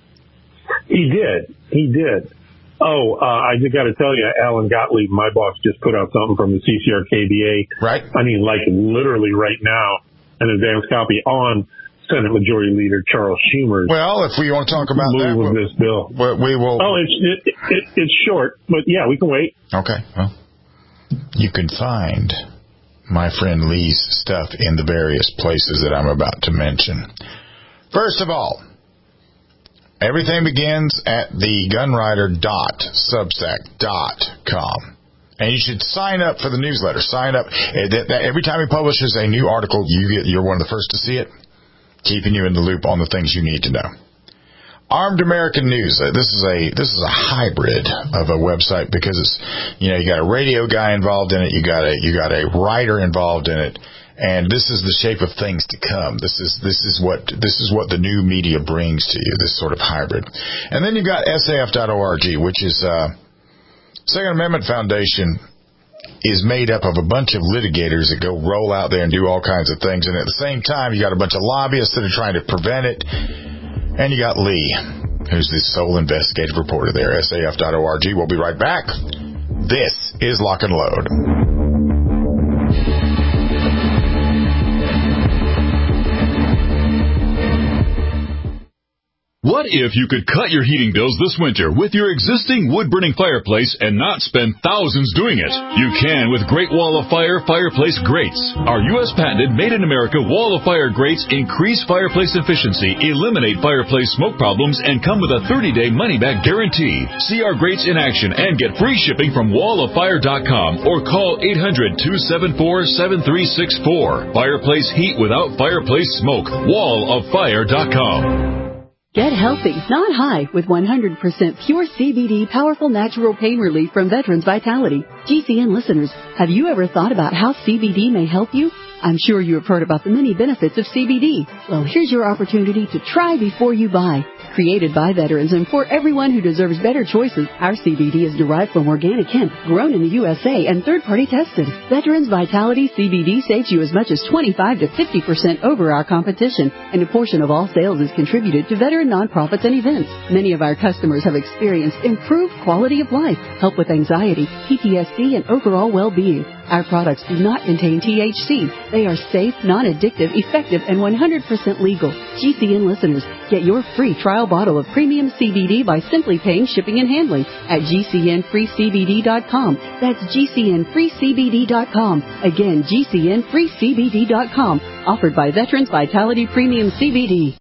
He did. He did. Oh, uh, I just got to tell you, Alan Gottlieb, my boss, just put out something from the C C R K B A. Right. I mean, like literally right now, an advance copy on Senate Majority Leader Charles Schumer's. Well, if we want to talk about that, with this bill, we will. Oh, it's it, it, it's short, but yeah, we can wait. Okay. Well, you can find my friend Lee's stuff in the various places that I'm about to mention. First of all, everything begins at the gunwriter dot substack dot com. And you should sign up for the newsletter. Sign up. Every time he publishes a new article, you get, you're one of the first to see it, keeping you in the loop on the things you need to know. Armed American News. This is a this is a hybrid of a website because it's, you know, you got a radio guy involved in it, you got a you got a writer involved in it, and this is the shape of things to come. This is this is what this is what the new media brings to you. This sort of hybrid. And then you've got S A F dot org, which is uh, Second Amendment Foundation is made up of a bunch of litigators that go roll out there and do all kinds of things, and at the same time, you got a bunch of lobbyists that are trying to prevent it. And you got Lee, who's the sole investigative reporter there, S A F dot org. We'll be right back. This is Lock and Load. What if you could cut your heating bills this winter with your existing wood-burning fireplace and not spend thousands doing it? You can with Great Wall of Fire Fireplace Grates. Our U S patented made-in-America Wall of Fire grates increase fireplace efficiency, eliminate fireplace smoke problems, and come with a thirty-day money-back guarantee. See our grates in action and get free shipping from wall of fire dot com or call eight hundred, two seven four, seven three six four. Fireplace heat without fireplace smoke. wall of fire dot com. Get healthy, not high, with one hundred percent pure C B D powerful natural pain relief from Veterans Vitality. G C N listeners, have you ever thought about how C B D may help you? I'm sure you have heard about the many benefits of C B D. Well, here's your opportunity to try before you buy. Created by veterans and for everyone who deserves better choices, our C B D is derived from organic hemp, grown in the U S A and third-party tested. Veterans Vitality C B D saves you as much as twenty-five to fifty percent over our competition, and a portion of all sales is contributed to veteran nonprofits and events. Many of our customers have experienced improved quality of life, help with anxiety, P T S D, and overall well-being. Our products do not contain T H C. They are safe, non-addictive, effective, and one hundred percent legal. G C N listeners, get your free trial bottle of premium C B D by simply paying shipping and handling at G C N free C B D dot com. That's G C N free C B D dot com. Again, G C N free C B D dot com. Offered by Veterans Vitality Premium C B D.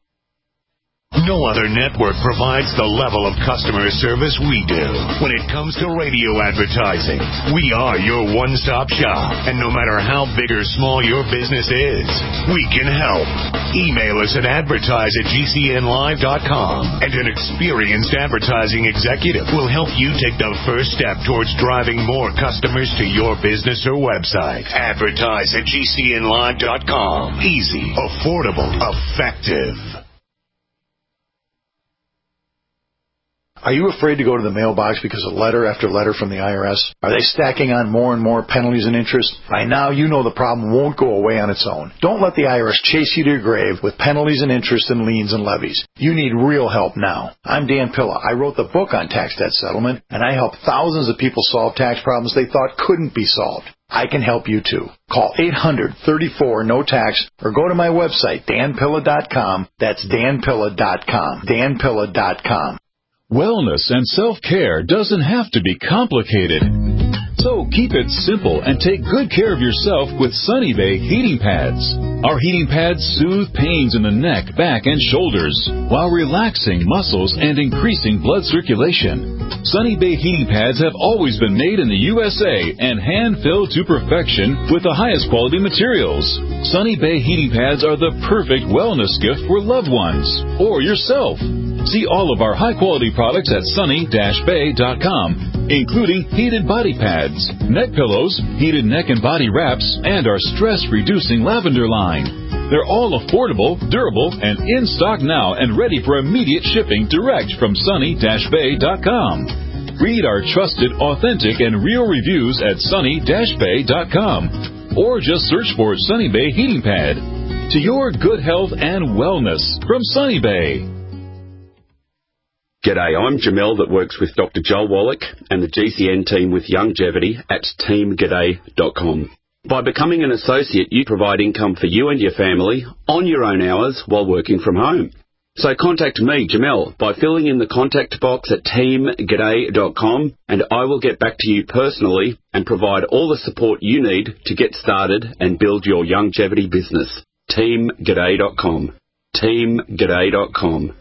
No other network provides the level of customer service we do. When it comes to radio advertising, we are your one-stop shop. And no matter how big or small your business is, we can help. Email us at advertise at G C N live dot com, and an experienced advertising executive will help you take the first step towards driving more customers to your business or website. Advertise at G C N live dot com. Easy, affordable, effective. Are you afraid to go to the mailbox because of letter after letter from the I R S? Are they stacking on more and more penalties and interest? By now, you know the problem won't go away on its own. Don't let the I R S chase you to your grave with penalties and interest and liens and levies. You need real help now. I'm Dan Pilla. I wrote the book on tax debt settlement, and I help thousands of people solve tax problems they thought couldn't be solved. I can help you too. Call eight hundred, thirty-four, no tax or go to my website, dan pilla dot com. That's dan pilla dot com. dan pilla dot com. Wellness and self-care doesn't have to be complicated. So keep it simple and take good care of yourself with Sunny Bay heating pads. Our heating pads soothe pains in the neck, back, and shoulders while relaxing muscles and increasing blood circulation. Sunny Bay heating pads have always been made in the U S A and hand-filled to perfection with the highest quality materials. Sunny Bay heating pads are the perfect wellness gift for loved ones or yourself. See all of our high-quality products at sunny dash bay dot com, including heated body pads, neck pillows, heated neck and body wraps, and our stress-reducing lavender line. They're all affordable, durable, and in stock now and ready for immediate shipping direct from sunny dash bay dot com. Read our trusted, authentic, and real reviews at sunny dash bay dot com, or just search for Sunny Bay Heating Pad. To your good health and wellness from Sunny Bay. G'day, I'm Jamel that works with Doctor Joel Wallach and the G C N team with Longevity at team g'day dot com. By becoming an associate, you provide income for you and your family on your own hours while working from home. So contact me, Jamel, by filling in the contact box at team g'day dot com, and I will get back to you personally and provide all the support you need to get started and build your longevity business. team g'day dot com. team g'day dot com.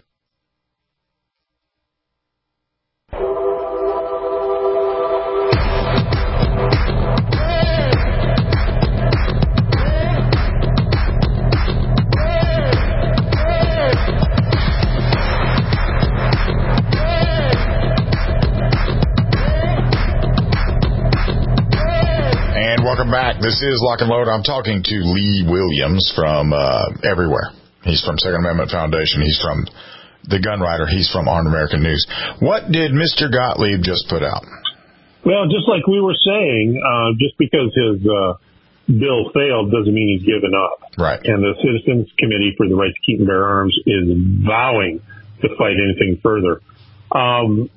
Welcome back. This is Lock and Load. I'm talking to Lee Williams from uh, everywhere. He's from Second Amendment Foundation. He's from The Gun Writer. He's from Armed American News. What did Mister Gottlieb just put out? Well, just like we were saying, uh, just because his uh, bill failed doesn't mean he's given up. Right. And the Citizens Committee for the Right to Keep and Bear Arms is vowing to fight anything further. Um,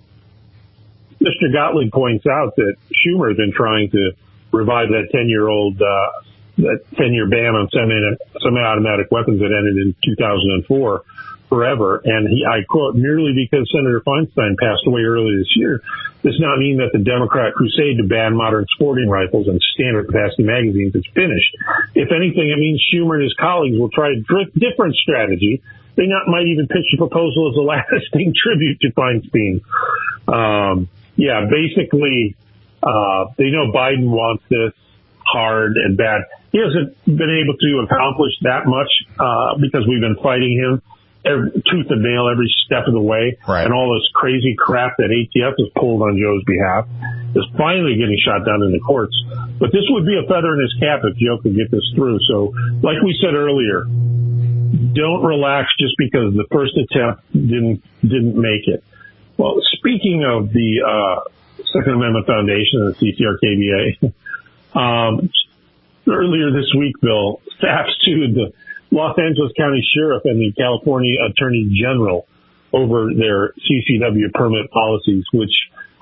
Mister Gottlieb points out that Schumer has been trying to revive that ten-year-old, uh, that ten-year ban on semi- semi-automatic weapons that ended in two thousand four forever. And he, I quote, merely because Senator Feinstein passed away earlier this year does not mean that the Democrat crusade to ban modern sporting rifles and standard capacity magazines is finished. If anything, it means Schumer and his colleagues will try a different strategy. They not, might even pitch a proposal as a lasting tribute to Feinstein. Um, yeah, basically, Uh, they know Biden wants this hard and bad. He hasn't been able to accomplish that much, uh, because we've been fighting him every, tooth and nail every step of the way. Right. And all this crazy crap that A T F has pulled on Joe's behalf is finally getting shot down in the courts. But this would be a feather in his cap if Joe could get this through. So, like we said earlier, don't relax just because the first attempt didn't, didn't make it. Well, speaking of the, uh, Second Amendment Foundation and the C C R K B A. Um, earlier this week, Bill, staff sued the Los Angeles County Sheriff and the California Attorney General over their C C W permit policies, which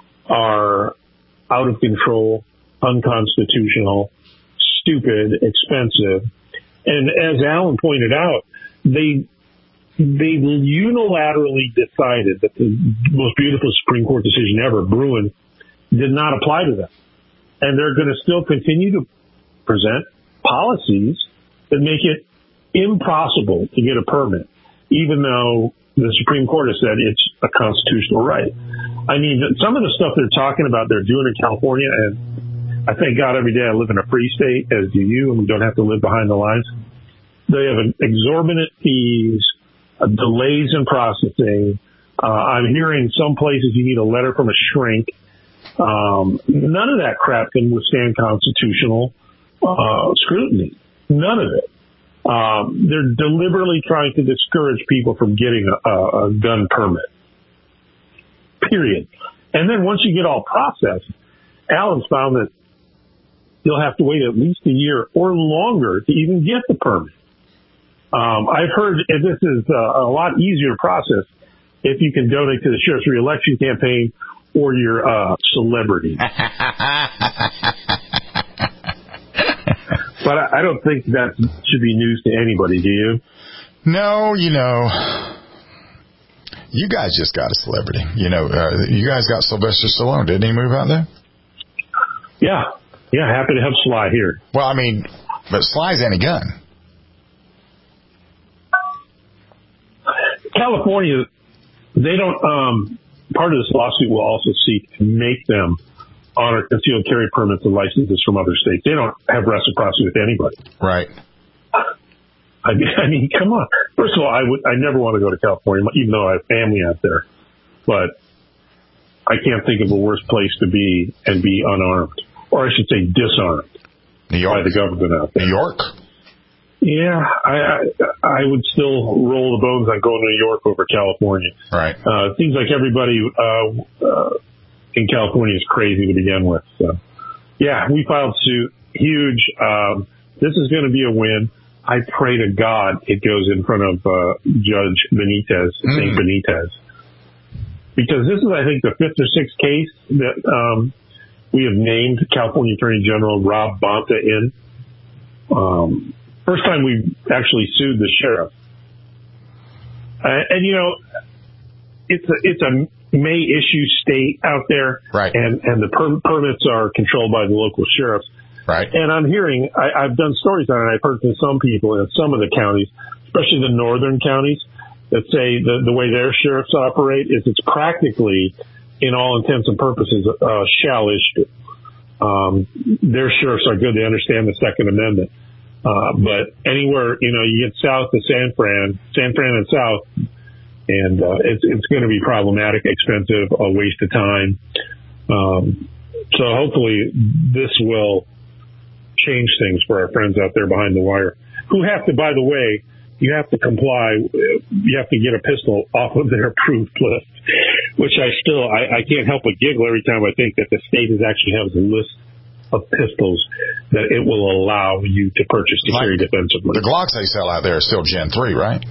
are out of control, unconstitutional, stupid, expensive. And as Alan pointed out, they they unilaterally decided that the most beautiful Supreme Court decision ever, Bruin, did not apply to them. And they're going to still continue to present policies that make it impossible to get a permit, even though the Supreme Court has said it's a constitutional right. I mean, some of the stuff they're talking about, they're doing in California, and I thank God every day I live in a free state, as do you, and we don't have to live behind the lines. They have exorbitant fees, uh, delays in processing. Uh, I'm hearing some places you need a letter from a shrink. Um, none of that crap can withstand constitutional uh, scrutiny. None of it. Um, they're deliberately trying to discourage people from getting a, a gun permit. period. And then once you get all processed, Alan's found that you'll have to wait at least a year or longer to even get the permit. Um, I've heard this is a, a lot easier process if you can donate to the sheriff's reelection campaign or your uh, celebrity. But I, I don't think that should be news to anybody, do you? No, you know, you guys just got a celebrity. You know, uh, you guys got Sylvester Stallone. Didn't he move out there? Yeah. Yeah, happy to have Sly here. Well, I mean, but Sly's any gun. California, they don't, um, part of this lawsuit will also seek to make them honor concealed carry permits and licenses from other states. They don't have reciprocity with anybody. Right. I mean, I mean, come on. First of all, I would, I never want to go to California, even though I have family out there. But I can't think of a worse place to be and be unarmed. Or I should say disarmed. New York. By the government out there. New York? Yeah, I, I I would still roll the bones on going to New York over California. Right. Uh, it seems like everybody uh, uh, in California is crazy to begin with. So, yeah, we filed suit. Huge. Um, this is going to be a win. I pray to God it goes in front of uh, Judge Benitez, mm. Saint Benitez. Because this is, I think, the fifth or sixth case that um, we have named California Attorney General Rob Bonta in. Um, first time we actually sued the sheriff. Uh, and, you know, it's a, it's a may issue state out there. Right. And, and the per- permits are controlled by the local sheriffs. Right. And I'm hearing, I, I've done stories on it. I've heard from some people in some of the counties, especially the northern counties, that say the, the way their sheriffs operate is it's practically, in all intents and purposes, uh, shall issue. Um, their sheriffs are good. They understand the Second Amendment. Uh, but anywhere, you know, you get south of San Fran, San Fran and south, and uh, it's, it's going to be problematic, expensive, a waste of time. Um, so hopefully this will change things for our friends out there behind the wire who have to, by the way, you have to comply. You have to get a pistol off of their approved list, which I still, I, I can't help but giggle every time I think that the state is actually has a list of pistols that it will allow you to purchase to carry like defensively. The Glocks they sell out there are still Gen three, right?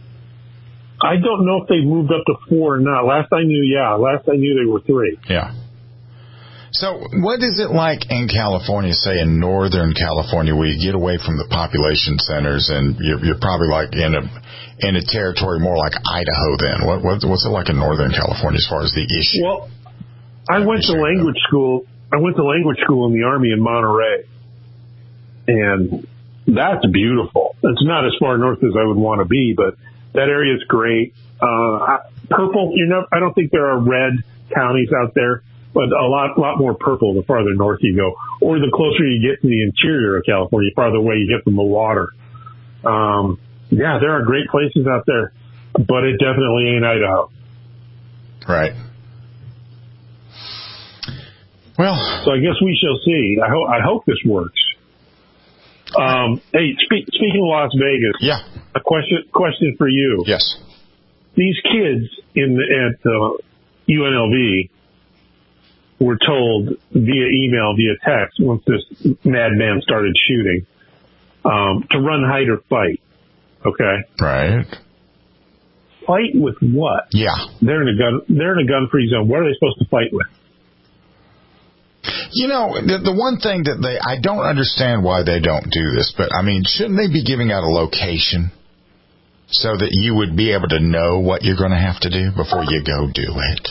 I don't know if they've moved up to four or not. Last I knew, yeah. Last I knew they were three. Yeah. So what is it like in California, say in Northern California, where you get away from the population centers and you're, you're probably like in a in a territory more like Idaho then? What, what What's it like in Northern California as far as the issue? Well, I went to language school. I went to language school in the Army in Monterey, and that's beautiful. It's not as far north as I would want to be, but that area is great. Uh, purple, you know, I don't think there are red counties out there, but a lot, lot more purple the farther north you go, or the closer you get to the interior of California, the farther away you get from the water. Um, yeah, there are great places out there, but it definitely ain't Idaho. Right. Well, so I guess we shall see. I hope, I hope this works. Um, hey, spe- speaking of Las Vegas, yeah, a question, question for you. Yes. These kids in the, at uh, U N L V were told via email, via text, once this madman started shooting, um, to run, hide, or fight. Okay. Right. Fight with what? Yeah. They're in a gun. They're in a gun-free zone. What are they supposed to fight with? You know, the, the one thing that they, I don't understand why they don't do this, but I mean, shouldn't they be giving out a location so that you would be able to know what you're going to have to do before you go do it?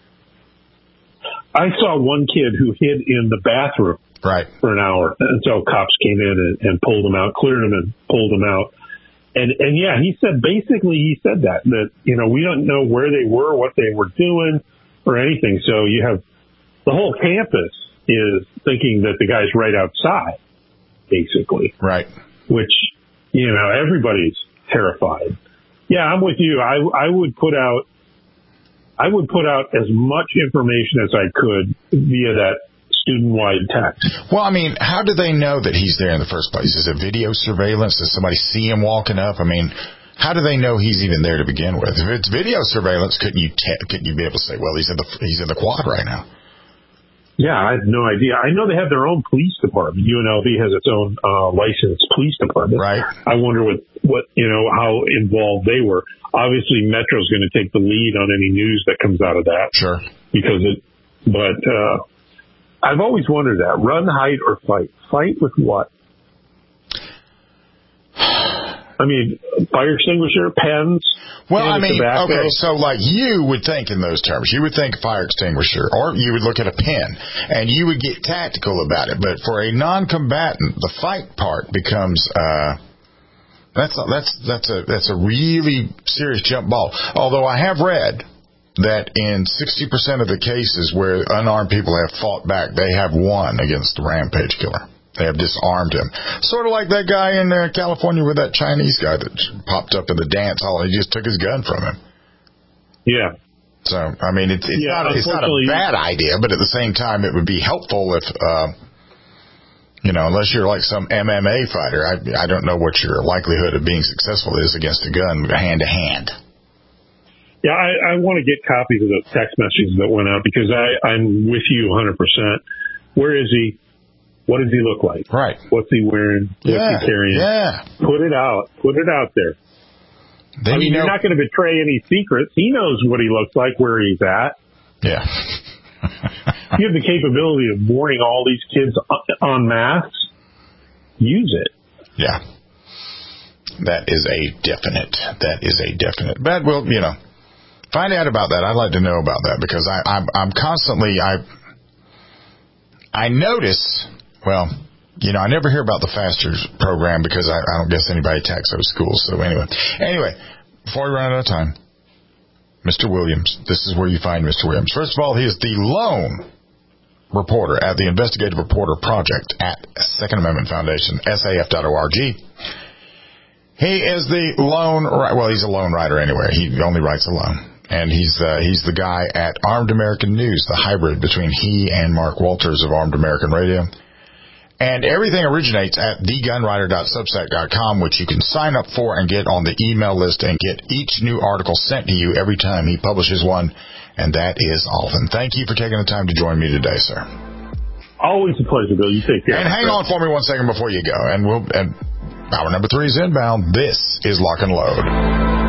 I saw one kid who hid in the bathroom right. for an hour until cops came in and, and pulled him out, cleared him and pulled him out. And, and yeah, he said, basically he said that, that, you know, we don't know where they were, what they were doing or anything. So you have the whole campus is thinking that the guy's right outside, basically. Right. Which, you know, everybody's terrified. Yeah, I'm with you. I, I would put out, I would put out as much information as I could via that student-wide text. Well, I mean, how do they know that he's there in the first place? Is it video surveillance? Does somebody see him walking up? I mean, How do they know he's even there to begin with? If it's video surveillance, couldn't you te- couldn't you be able to say, well, he's in the he's in the quad right now? Yeah, I have no idea. I know they have their own police department. U N L V has its own uh, licensed police department. Right. I wonder what, what, you know, how involved they were. Obviously, Metro's going to take the lead on any news that comes out of that. Sure. Because it, but, uh, I've always wondered that. Run, hide, or fight? Fight with what? I mean, fire extinguisher, pens. Well, I mean, tobacco. Okay, so like you would think in those terms. You would think fire extinguisher, or you would look at a pen, and you would get tactical about it. But for a non-combatant, the fight part becomes uh, that's a, that's that's a that's a really serious jump ball. Although I have read that in sixty percent of the cases where unarmed people have fought back, they have won against the rampage killer. They have disarmed him. Sort of like that guy in uh, California with that Chinese guy that popped up in the dance hall. He just took his gun from him. Yeah. So, I mean, it's, it's, yeah, not, it's not a bad idea, but at the same time, it would be helpful if, uh, you know, unless you're like some M M A fighter, I, I don't know what your likelihood of being successful is against a gun hand to hand. Yeah, I, I want to get copies of the text messages that went out because I, I'm with you one hundred percent. Where is he? What does he look like? Right. What's he wearing? What's yeah. he carrying? Yeah. Put it out. Put it out there. Then I mean, you know, you're not going to betray any secrets. He knows what he looks like, where he's at. Yeah. You have the capability of warning all these kids en masse. Use it. Yeah. That is a definite. That is a definite. But, well, you know, find out about that. I'd like to know about that because I, I'm, I'm constantly, I, I notice, well, you know, I never hear about the FASTERS program because I, I don't guess anybody attacks those schools. So anyway, anyway, before we run out of time, Mister Williams, this is where you find Mister Williams. First of all, he is the lone reporter at the Investigative Reporter Project at Second Amendment Foundation, S A F dot org. He is the lone, well, he's a lone writer anyway. He only writes alone. And he's uh, he's the guy at Armed American News, the hybrid between he and Mark Walters of Armed American Radio. And everything originates at the gun writer dot substack dot com, which you can sign up for and get on the email list and get each new article sent to you every time he publishes one. And that is Alvin. Thank you for taking the time to join me today, sir. Always a pleasure, Bill. You take care. And hang on for me one second before you go. And we'll and hour number three is inbound. This is Lock and Load.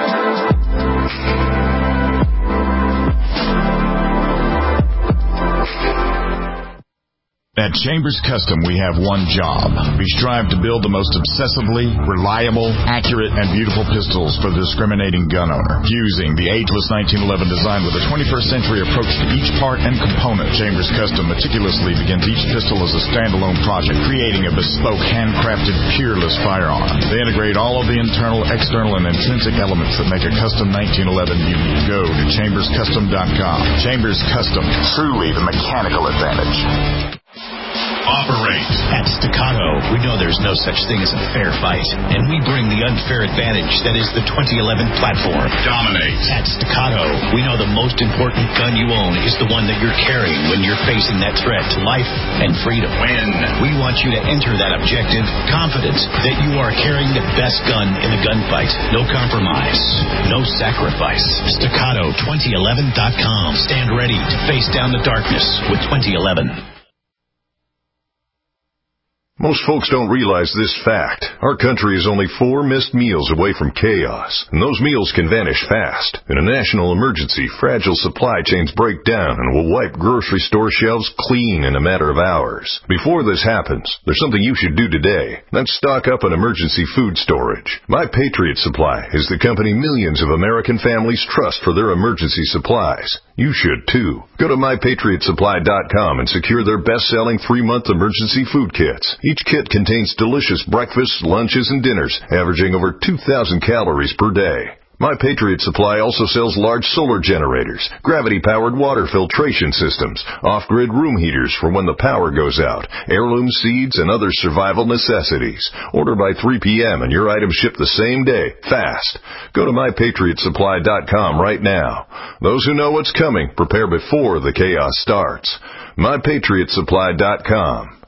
At Chambers Custom, we have one job. We strive to build the most obsessively reliable, accurate, and beautiful pistols for the discriminating gun owner. Fusing the ageless nineteen eleven design with a twenty-first century approach to each part and component, Chambers Custom meticulously begins each pistol as a standalone project, creating a bespoke, handcrafted, peerless firearm. They integrate all of the internal, external, and intrinsic elements that make a custom nineteen eleven unique. Go to chambers custom dot com. Chambers Custom, truly the mechanical advantage. Operate. At Staccato, we know there's no such thing as a fair fight, and we bring the unfair advantage that is the twenty eleven platform. Dominate. At Staccato, we know the most important gun you own is the one that you're carrying when you're facing that threat to life and freedom. Win. We want you to enter that objective confident that you are carrying the best gun in the gunfight. No compromise. No sacrifice. Staccato twenty eleven dot com. Stand ready to face down the darkness with twenty eleven. Most folks don't realize this fact. Our country is only four missed meals away from chaos, and those meals can vanish fast. In a national emergency, fragile supply chains break down and will wipe grocery store shelves clean in a matter of hours. Before this happens, there's something you should do today. That's stock up on emergency food storage. My Patriot Supply is the company millions of American families trust for their emergency supplies. You should too. Go to my patriot supply dot com and secure their best-selling three-month emergency food kits. Each kit contains delicious breakfasts, lunches, and dinners, averaging over two thousand calories per day. My Patriot Supply also sells large solar generators, gravity-powered water filtration systems, off-grid room heaters for when the power goes out, heirloom seeds, and other survival necessities. Order by three p.m. and your items ship the same day, fast. Go to my patriot supply dot com right now. Those who know what's coming, prepare before the chaos starts. my patriot supply dot com.